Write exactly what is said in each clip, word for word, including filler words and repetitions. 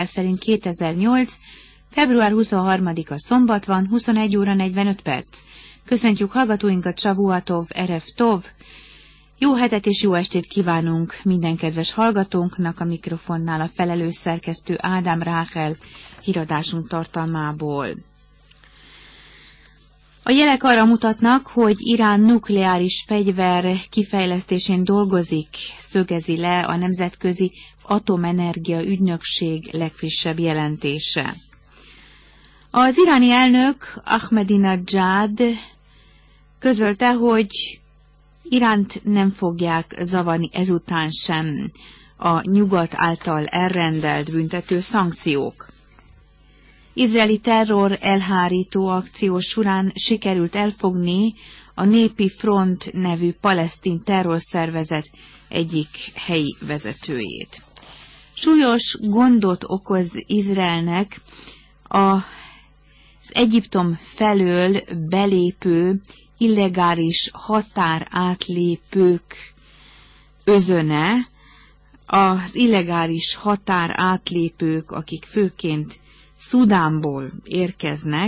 ez szerint kétezer-nyolc. február huszonharmadika szombat van, huszonegy óra negyvenöt perc. Köszöntjük hallgatóinkat, Shavuatov, Erev Tov. Jó hetet és jó estét kívánunk minden kedves hallgatónknak, a mikrofonnál a felelős szerkesztő Ádám Ráhel híradásunk tartalmából. A jelek arra mutatnak, hogy Irán nukleáris fegyver kifejlesztésén dolgozik, szögezi le a Nemzetközi Atomenergia Ügynökség legfrissebb jelentése. Az iráni elnök Ahmadinejad közölte, hogy Iránt nem fogják zavarni ezután sem a nyugat által elrendelt büntető szankciók. Izraeli terror elhárító akció során sikerült elfogni a Népi Front nevű palesztin terrorszervezet egyik helyi vezetőjét. Súlyos gondot okoz Izraelnek az Egyiptom felől belépő illegális határátlépők özöne, az illegális határátlépők, akik főként Szudánból érkeznek,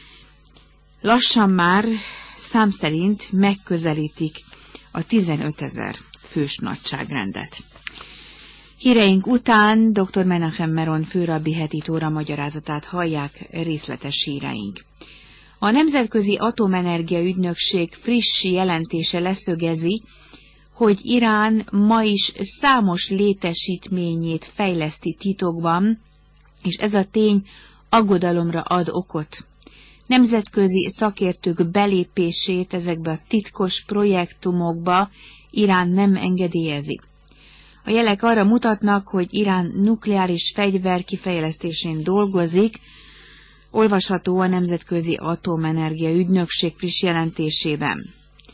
lassan már szám szerint megközelítik a tizenötezer fős nagyságrendet. Híreink után dr. Menachem Meron főrabbi heti tóra magyarázatát hallják, részletes híreink. A Nemzetközi Atomenergia Ügynökség friss jelentése leszögezi, hogy Irán ma is számos létesítményét fejleszti titokban, és ez a tény aggodalomra ad okot. Nemzetközi szakértők belépését ezekbe a titkos projektumokba Irán nem engedélyezi. A jelek arra mutatnak, hogy Irán nukleáris fegyver kifejlesztésén dolgozik, olvasható a Nemzetközi Atomenergia Ügynökség friss jelentésében.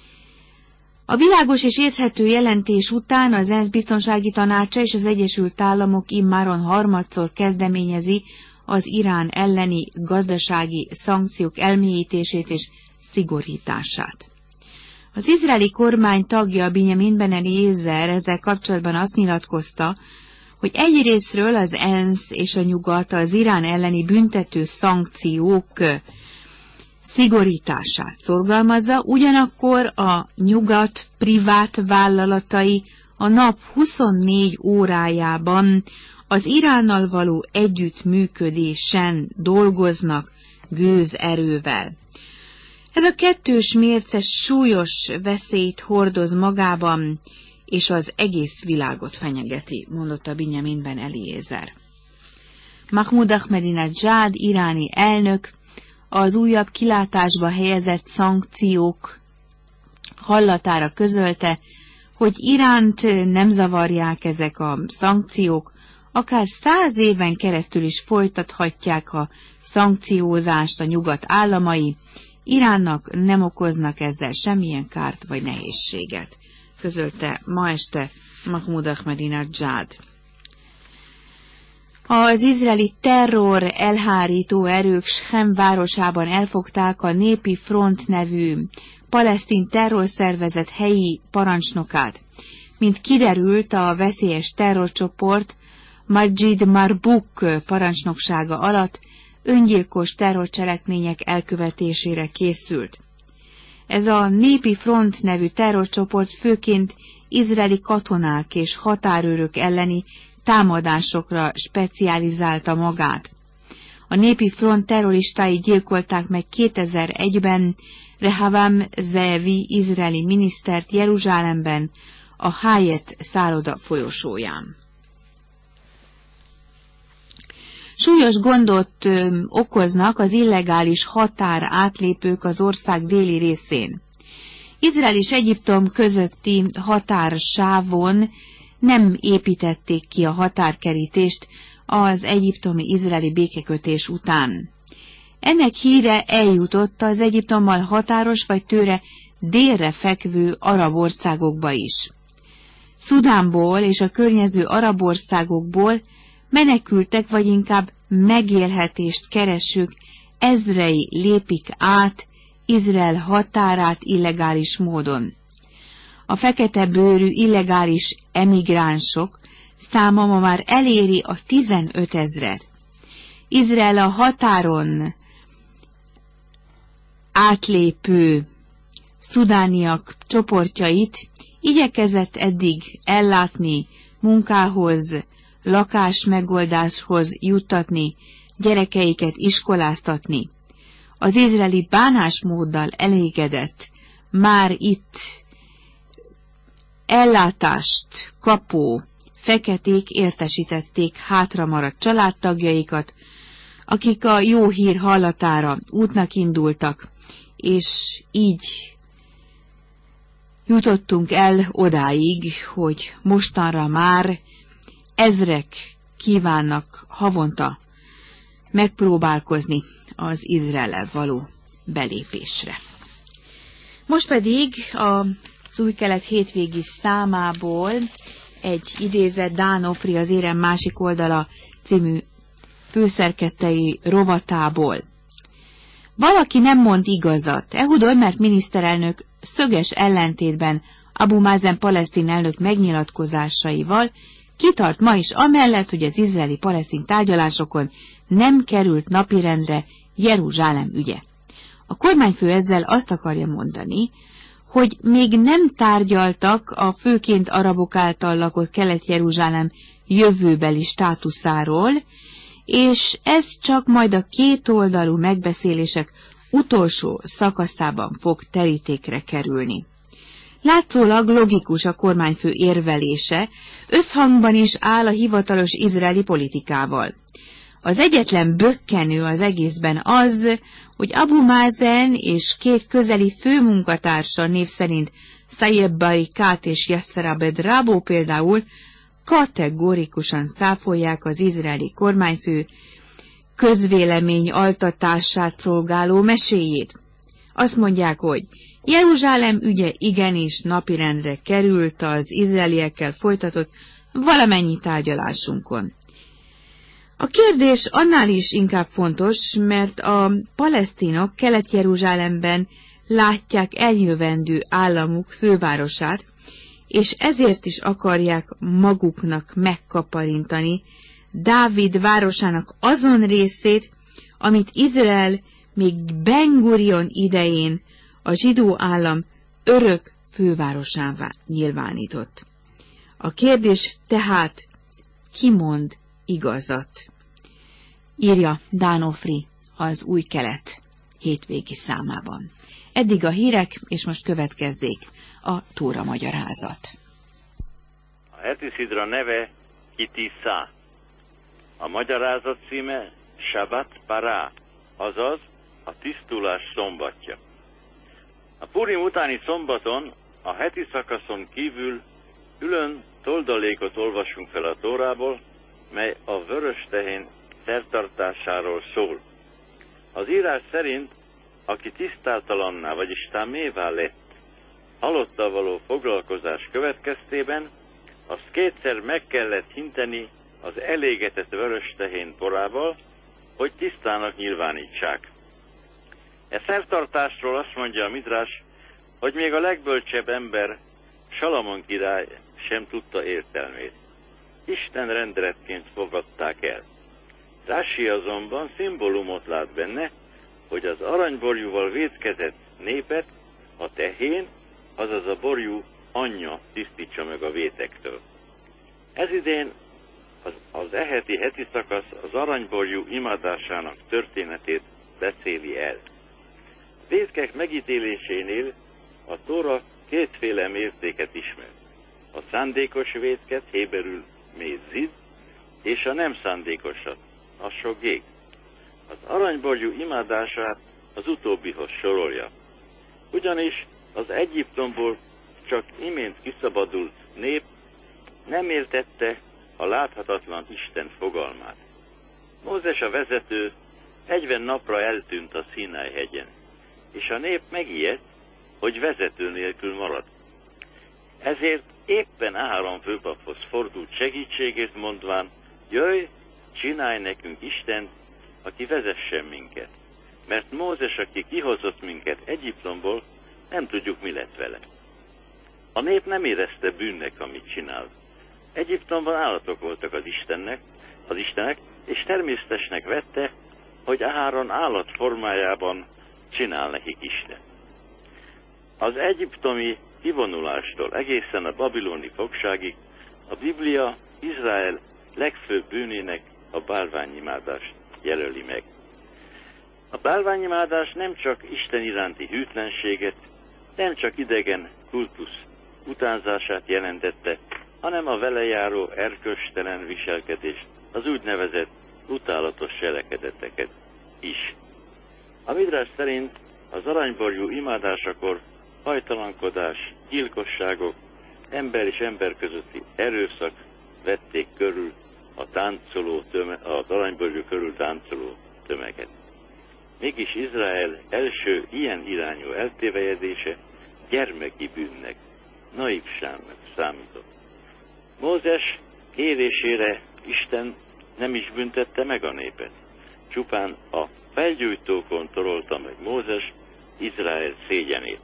A világos és érthető jelentés után az ENSZ Biztonsági Tanácsa és az Egyesült Államok immáron harmadszor kezdeményezi az Irán elleni gazdasági szankciók elmélyítését és szigorítását. Az izraeli kormány tagja, Binyamin Ben Eliezer ezzel kapcsolatban azt nyilatkozta, hogy egyrészről az ENSZ és a nyugat az Irán elleni büntető szankciók szigorítását szorgalmazza, ugyanakkor a nyugat privát vállalatai a nap huszonnégy órájában az Iránnal való együttműködésen dolgoznak gőzerővel. Ez a kettős mérce súlyos veszélyt hordoz magában, és az egész világot fenyegeti, mondotta Binyamin Ben Eliezer. Mahmoud Ahmadinejad iráni elnök az újabb kilátásba helyezett szankciók hallatára közölte, hogy Iránt nem zavarják ezek a szankciók, akár száz éven keresztül is folytathatják a szankciózást a nyugat államai, Iránnak nem okoznak ezzel semmilyen kárt vagy nehézséget, közölte ma este Mahmoud Ahmadinejad. Az izraeli terror elhárító erők Sechem városában elfogták a Népi Front nevű palesztin terrorszervezet helyi parancsnokát. Mint kiderült, a veszélyes terrorcsoport Majid Marbuk parancsnoksága alatt öngyilkos terrorcselekmények elkövetésére készült. Ez a Népi Front nevű terrorcsoport főként izraeli katonák és határőrök elleni támadásokra specializálta magát. A Népi Front terroristái gyilkolták meg kétezer-egyben Rehavam Zeevi izraeli minisztert Jeruzsálemben, a Hyatt szálloda folyosóján. Súlyos gondot ö, okoznak az illegális határ átlépők az ország déli részén. Izrael és Egyiptom közötti határsávon nem építették ki a határkerítést az egyiptomi-izraeli békekötés után. Ennek híre eljutott az Egyiptommal határos vagy tőle délre fekvő arab országokba is. Szudánból és a környező arab országokból menekültek, vagy inkább megélhetést keresők ezrei lépik át Izrael határát illegális módon. A fekete bőrű illegális emigránsok száma ma már eléri a tizenötezret. Izrael a határon átlépő szudániak csoportjait igyekezett eddig ellátni, munkához, lakásmegoldáshoz juttatni, gyerekeiket iskoláztatni. Az izraeli bánásmóddal elégedett, már itt ellátást kapó feketék értesítették hátramaradt családtagjaikat, akik a jó hír hallatára útnak indultak, és így jutottunk el odáig, hogy mostanra már ezrek kívánnak havonta megpróbálkozni az Izraellel való belépésre. Most pedig az Új Kelet hétvégi számából egy idézet Dán Ofri az Érem másik oldala című főszerkesztői rovatából. Valaki nem mond igazat. Ehud Olmert miniszterelnök szöges ellentétben Abu Mazen palesztin elnök megnyilatkozásaival kitart ma is amellett, hogy az izraeli-palesztin tárgyalásokon nem került napirendre Jeruzsálem ügye. A kormányfő ezzel azt akarja mondani, hogy még nem tárgyaltak a főként arabok által lakott Kelet-Jeruzsálem jövőbeli státuszáról, és ez csak majd a kétoldalú megbeszélések utolsó szakaszában fog terítékre kerülni. Látszólag logikus a kormányfő érvelése, összhangban is áll a hivatalos izraeli politikával. Az egyetlen bökkenő az egészben az, hogy Abu Mazen és két közeli főmunkatársa név szerint Sayeb Barikát és Yasser Abed Rabo például kategorikusan cáfolják az izraeli kormányfő közvélemény altatását szolgáló meséjét. Azt mondják, hogy Jeruzsálem ügye igenis napirendre került az izraeliekkel folytatott valamennyi tárgyalásunkon. A kérdés annál is inkább fontos, mert a palesztinok Kelet-Jeruzsálemben látják eljövendő államuk fővárosát, és ezért is akarják maguknak megkaparintani Dávid városának azon részét, amit Izrael még Ben Gurion idején a zsidó állam örök fővárosává nyilvánított. A kérdés tehát, ki mond igazat? Írja Dán Ofri az Új Kelet hétvégi számában. Eddig a hírek, és most következzék a Tóra magyarázat. A heti szidra neve Ki-Tiszá. A magyarázat címe Shabbat Pará, azaz a tisztulás szombatja. A Purim utáni szombaton, a heti szakaszon kívül külön toldalékot olvasunk fel a Tórából, mely a vörös tehén szertartásáról szól. Az írás szerint, aki tisztátalanná, vagyis támévá lett, halottal való foglalkozás következtében, azt kétszer meg kellett hinteni az elégetett vörös tehén porával, hogy tisztának nyilvánítsák. E szertartásról azt mondja a Midrás, hogy még a legbölcsebb ember, Salamon király sem tudta értelmét. Isten rendeletként fogadták el. Rási azonban szimbólumot lát benne, hogy az aranyborjúval vétkezett népet a tehén, azaz a borjú anyja tisztítsa meg a vétektől. Ez idén az, az eheti heti szakasz az aranyborjú imádásának történetét beszéli el. Vétkek megítélésénél a Tóra kétféle mértéket ismer. A szándékos vétket héberül mézid, és a nem szándékosat, a sogég. Az aranyborjú imádását az utóbbihoz sorolja. Ugyanis az Egyiptomból csak imént kiszabadult nép nem értette a láthatatlan Isten fogalmát. Mózes a vezető egyven napra eltűnt a Színáj hegyen, és a nép megijedt, hogy vezető nélkül marad. Ezért éppen Áron főpaphoz fordult segítségét mondván, jöjj, csinálj nekünk Istent, aki vezessen minket. Mert Mózes, aki kihozott minket Egyiptomból, nem tudjuk, mi lett vele. A nép nem érezte bűnnek, amit csinált. Egyiptomban állatok voltak az Istennek, az Istenek, és természetesnek vette, hogy Áron állat formájában csinál nekik Isten. Az egyiptomi kivonulástól egészen a babiloni fogságig a Biblia Izrael legfőbb bűnének a bálványimádást jelöli meg. A bálványimádás nem csak Isten iránti hűtlenséget, nem csak idegen kultusz utánzását jelentette, hanem a vele járó erkölcstelen viselkedést, az úgynevezett utálatos cselekedeteket is. A Midrasz szerint az aranyborjú imádásakor hajtalankodás, gyilkosságok, ember és ember közötti erőszak vették körül a táncoló töme, az aranyborjú körül táncoló tömeget. Mégis Izrael első ilyen irányú eltévejedése gyermeki bűnnek, naivságnak számított. Mózes kérésére Isten nem is büntette meg a népet, csupán a felgyújtókon torolta meg Mózes Izrael szégyenét.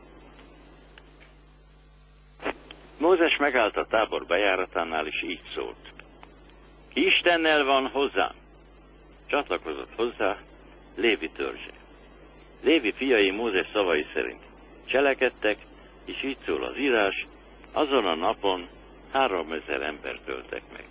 Mózes megállt a tábor bejáratánál, és így szólt: ki Istennel van hozzám? Csatlakozott hozzá Lévi törzse. Lévi fiai Mózes szavai szerint cselekedtek, és így szól az írás, azon a napon háromezer ember töltek meg.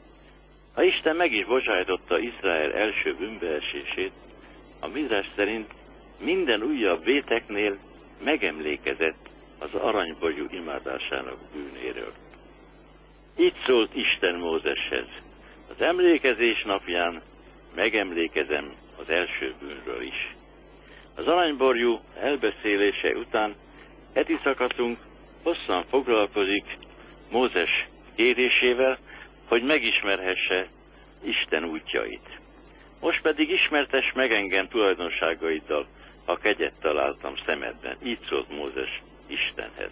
Ha Isten meg is bocsájtotta Izrael első bűnbeesését, a Midrasz szerint minden újabb véteknél megemlékezett az aranyborjú imádásának bűnéről. Így szólt Isten Mózeshez: az emlékezés napján megemlékezem az első bűnről is. Az aranyborjú elbeszélése után heti szakaszunk hosszan foglalkozik Mózes kérésével, hogy megismerhesse Isten útjait. Most pedig ismertess meg engem tulajdonságaiddal, ha kegyet találtam szemedben. Így szólt Mózes Istenhez.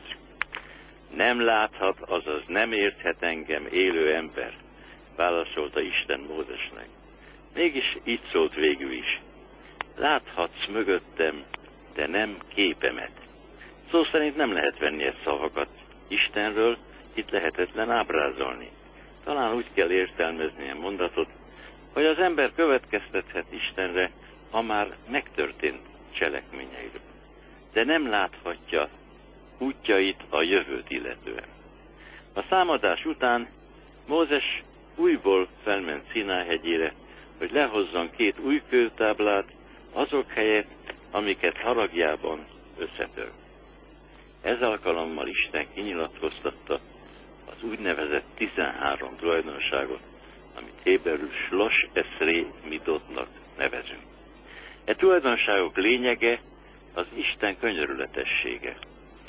Nem láthat, azaz nem érthet engem élő ember, válaszolta Isten Mózesnek. Mégis így szólt végül is: láthatsz mögöttem, de nem képemet. Szó szerint nem lehet venni ezt szavakat Istenről, itt lehetetlen ábrázolni. Talán úgy kell értelmezni a mondatot, hogy az ember következtethet Istenre, ha már megtörtént cselekményeiről, de nem láthatja útjait a jövőt illetően. A számadás után Mózes újból felment Szináj hegyére, hogy lehozzon két új kőtáblát azok helyett, amiket haragjában összetör. Ez alkalommal Isten kinyilatkoztatta az úgynevezett tizenhárom tulajdonságot, amit héberül Shlosh Esrei Midotnak nevezünk. E tulajdonságok lényege az Isten könyörületessége.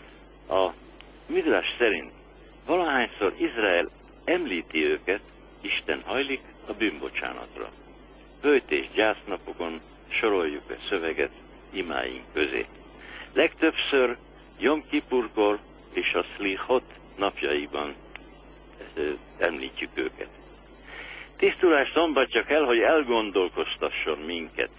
A Midrasz szerint valahányszor Izrael említi őket, Isten hajlik a bűnbocsánatra. Böjt és gyásznapokon soroljuk a szöveget imáink közé. Legtöbbször Jom Kipurkor és a Szlichot napjaiban említjük őket. Tisztulás szombatja kell, hogy elgondolkoztasson minket.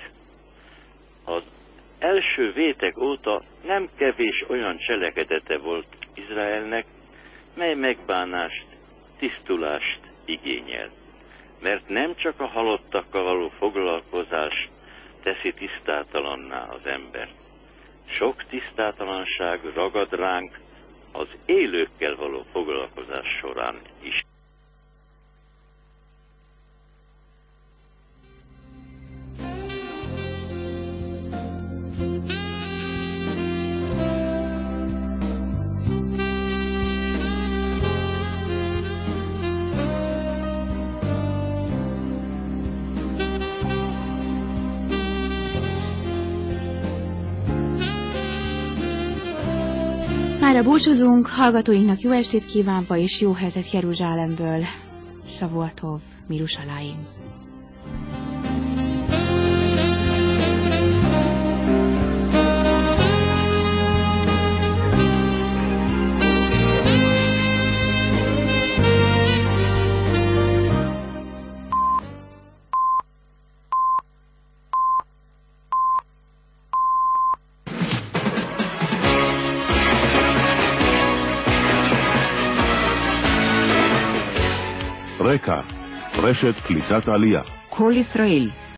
Az első vétek óta nem kevés olyan cselekedete volt Izraelnek, mely megbánást, tisztulást igényel. Mert nem csak a halottakkal való foglalkozás teszi tisztátalanná az embert. Sok tisztátalanság ragad ránk az élőkkel való foglalkozás során is. Mára búcsúzunk, hallgatóinknak jó estét kívánva és jó hetet Jeruzsálemből. Shavuatov, Mirushalayim. רקע, רשת קליטת עלייה. כל ישראל